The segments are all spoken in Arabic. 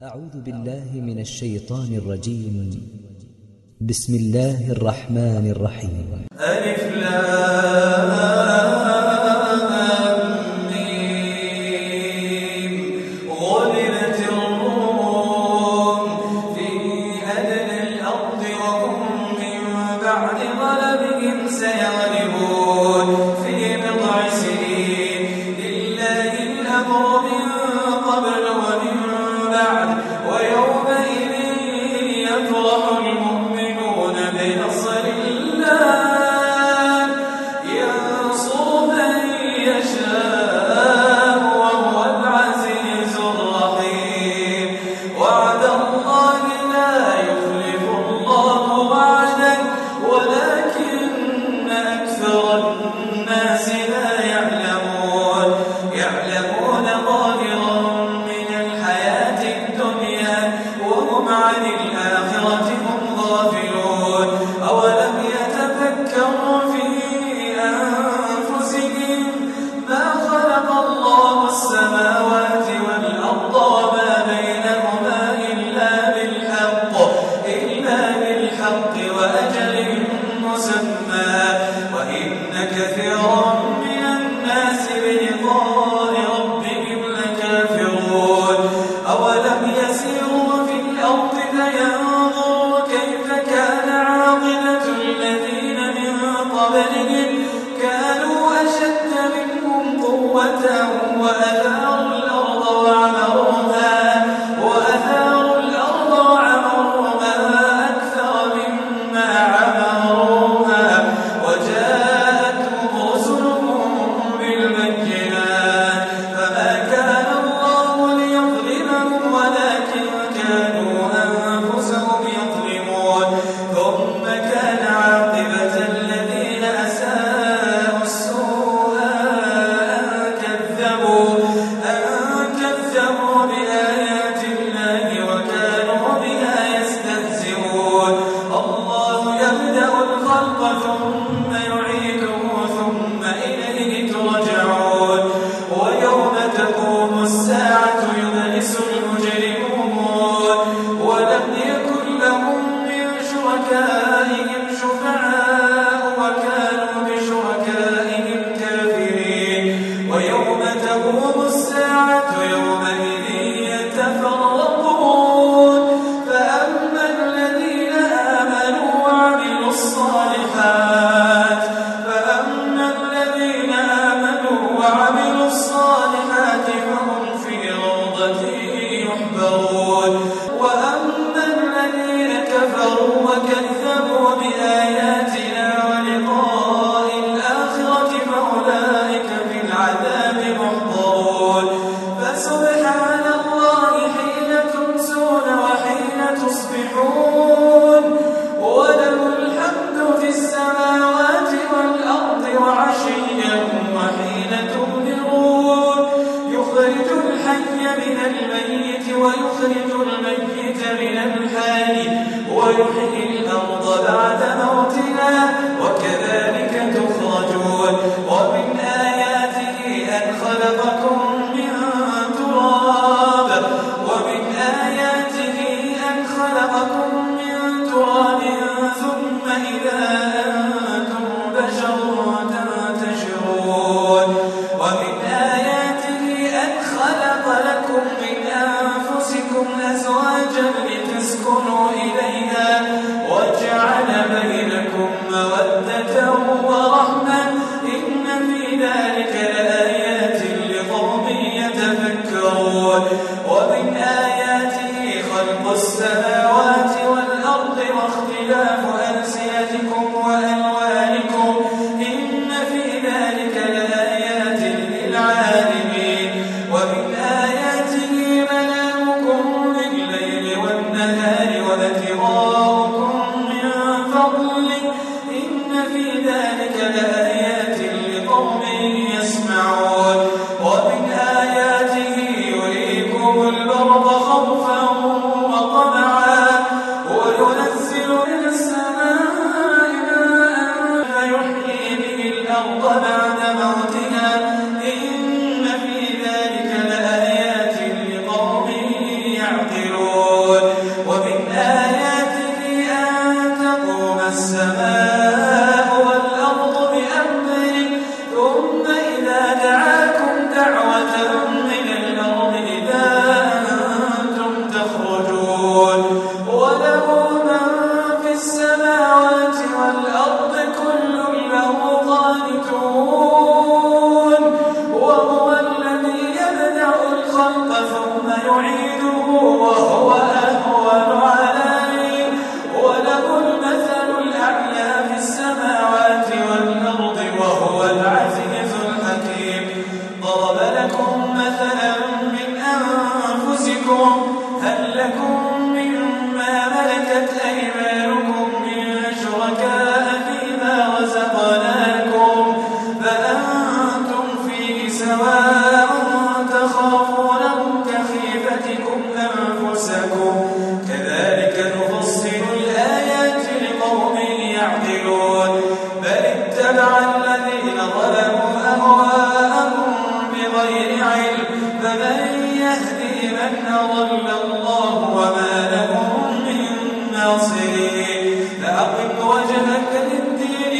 أعوذ بالله من الشيطان الرجيم. بسم الله الرحمن الرحيم. ألف لام ميم. غلبت الروم في أدنى الأرض وهم من بعد غلبهم سيغلبون في بضع سنين. لله الأمر من قبل ومن بعد ويومئذ يفرح المؤمنون بنصر الله ينصر من يشاء وهو العزيز الرحيم. وعد الله لا يخلف الله وعده ولكن أكثر الناس لا يعلمون ظاهرا من الحياة الدنيا وهم عن الآخرة هم غافلون. أولم يتفكروا في أنفسهم ما خلق الله السماوات والأرض وما بينهما إلا بالحق وأجل مسمى وإن كثيرا من الناس بلقاء ربهم لكافرون. أولم يسيروا في الأرض فينظروا كيف كان عاقبة الذين من قبلهم كانوا أشد منهم قوة وأثاروا الأرض وعمروها أكثر مما عمروها وجاءتهم رسلهم بالبينات فما كان الله ليظلمهم ولكن كانوا أنفسهم يظلمون. ثم كان عاقبة الذين أساءوا السوء أن كذبوا بآيات الله وكانوا بها يستهزئون. الله يبدأ الخلق ثم يعيده ثم إليه ترجعون. ويوم تقوم الساعة يبلس المجرمون ولم يكن لهم من شركائهم شفعاء وكانوا بشركائهم كافرين. ويوم تقوم الساعة يومئذ يتفرقون فأما الذين آمنوا وعملوا الصالحات فهم في روضة يحبرون. وأما الذين كفروا وكذبوا بآياتنا ولقاء الآخرة فأولئك في العذاب محضرون. فسبحان الله حين تمسون وحين تصبحون وله الحمد في السماوات والأرض وعشيا وحين تظهرون. يخرج الحي من الميت ويخرج الميت من الحي ويحيي الأرض بعد موتها وكذلك تخرجون. ومن آياته أن خلقكم من تراب ثم إذا أنتم بشر تنتشرون. ومن آياته أن خلق لكم من أنفسكم أزواجا لتسكنوا إليها وجعل بينكم مودة ورحمة إن في ذلك لآيات لقوم يتفكرون. ومن آياته خلق السماوات والأرض واختلاف ألسنتكم وألوانكم إن في ذلك لآيات للعالمين. ومن آياته منامكم بالليل والنهار وابتغاؤكم من فضله إن في ذلك لآيات لقوم يسمعون. ومن آياته يريكم البرق خوفا وطمعا أضل الله وما لهم من ناصرين فأقم وجهك للدين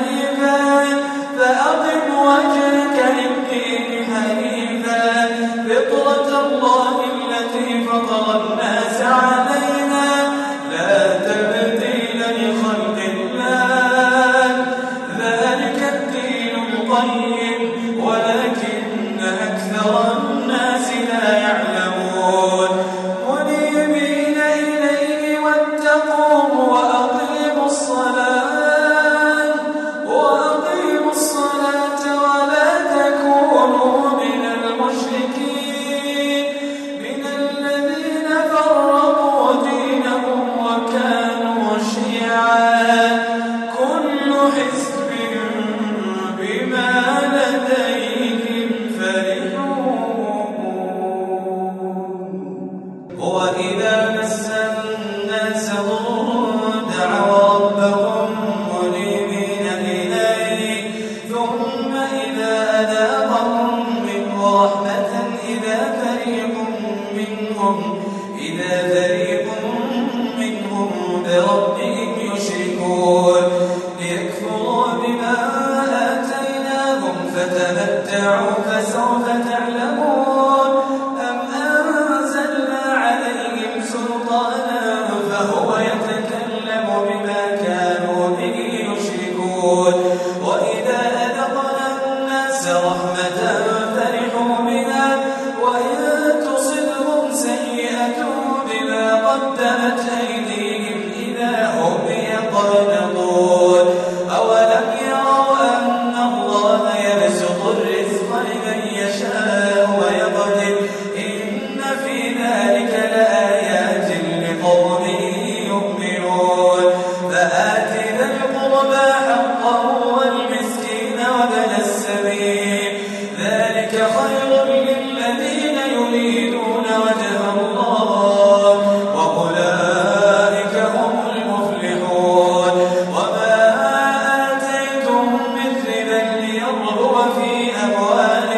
حنيفا فطرة الله التي فطر الناس عليها لا تبديل لخلق الله ذلك الدين القيم ولكن أكثر الناس لا يعلمون منيبين إليه واتقوه وأقيموا الصلاة ولا تكونوا من المشركين من الذين فرقوا دينهم وكانوا شيعا كل حزب بما لديهم فرحون وإذا مس الناس ضر دعوا ربهم منيبين إليه ثم إذا أذاقهم منه رحمة إذا فريق منهم بربهم يشركون ليكفروا بما آتيناهم فتمتعوا فسوف تعلمون أم أنزلنا عليهم سلطانا فهو يتكلم بما كانوا به يشركون وإذا أذقنا الناس رحمة فرحوا بها وإن تصبهم سيئة بما قدمت أيديهم إذا هم يقنطون أولم يروا أن الله يبسط الرزق لمن يشاء ويقدر إن في ذلك لآيات لقوم يؤمنون فآت ذا القربى حقه والمسكين وابن السبيل ذلك خير للذين يريدون وجه الله وأولئك هم المفلحون وما آتيتم من ربا ليربو في أموال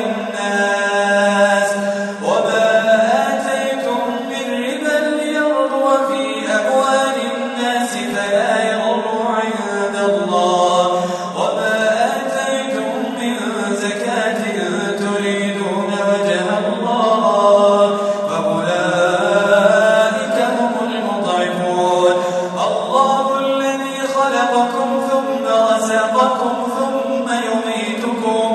الناس فلا يربو عند الله وما آتيتم من زكاة تريدون وجه الله فأولئك هم المضعفون الله الذي خلقكم ثم رزقكم ثم يميتكم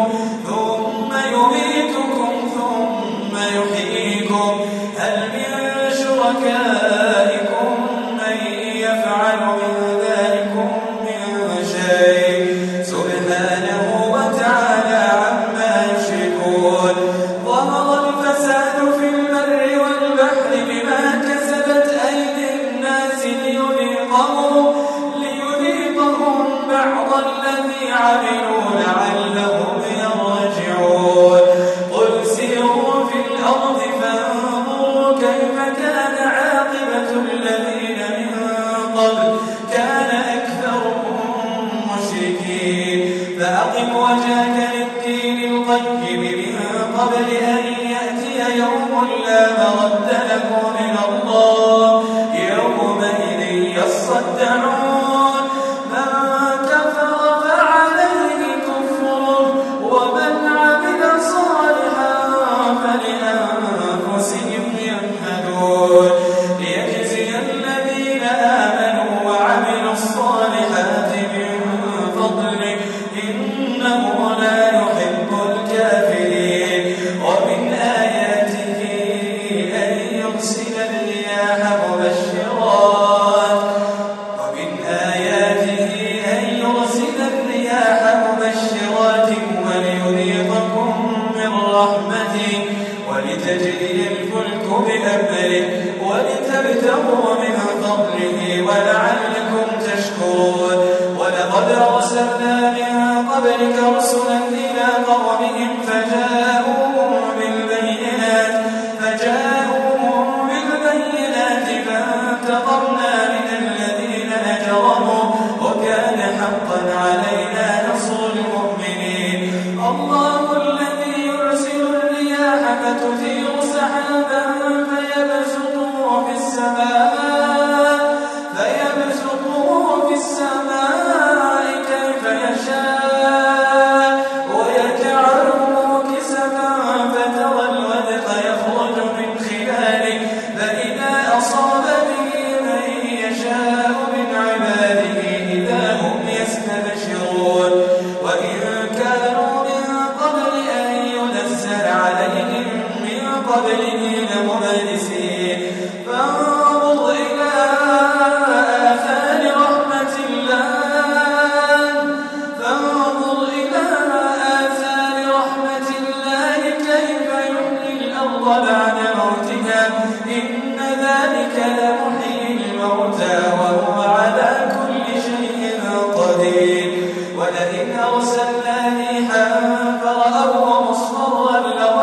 ثم يحييكم هل من شركائكم من يفعل من ذلكم من شيء سبحانه وتعالى عما يشركون ظهر الفساد في البر والبحر بما كسبت أيدي الناس ليذيقهم بعض الذي عملوا لعلهم يرجعون قل سيروا في الأرض فانظروا كيف كان عاقبة الذين من قبل كان أكثرهم مشركين فأقم وجهك للدين القيم من قبل أن يأتي يوم لا مرد له من الله يومئذ يصدعون من كفر فعليه كفره ومن عمل صالحا فلأنفسهم يمهدون ليجزي الذين آمنوا وعملوا الصالحات من فضله إنه لا يحب الكافرين ومن آياته أن يرسل الرياح مبشرات وليذيقكم من رحمته ولتجري الفلك بأمره ولتبتغوا من فضله ولعلكم تشكرون ولقد أرسلنا من قبلك رسلا إلى قومهم فجاءوهم بالبينات فانتقمنا من الذين أجرموا وكان حقا علينا نصر المؤمنين الله الذي يرسل الرياح فتثير سحابا فيبسط إنك لمحيي الموتى وهو على كل شيء قدير ولئن أرسلنا ريحا فرأوه مصفرا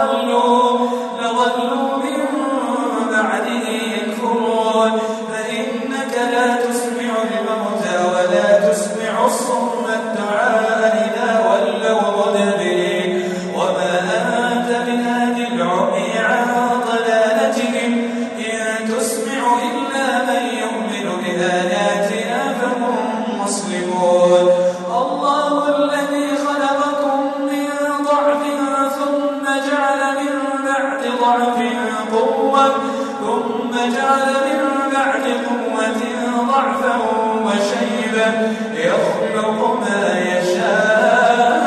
لظلوا من بعده يكفرون فإنك لا تسمع الموتى ولا تسمع الصم الدعاء إذا ولوا مدبرين وما أنت بهادي العمي عن ضلالتهم إن تسمع إلا من يؤمن بآياتنا فهم مسلمون الله الذي خلقكم من ضعف ثم جعل من بعد ضعف قوة ثم جعل من بعد قوة ضعفا وشيبا يخلق ما يشاء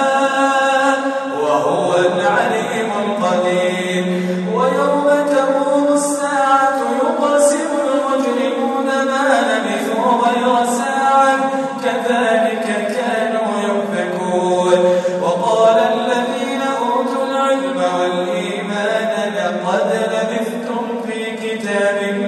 وهو العليم القدير ويوم تقوم الساعة يقسم المجرمون ما لبثوا غير ساعة كذلك كانوا يؤفكون وقال الذين أوتوا العلم والإيمان لقد لبثتم في كتاب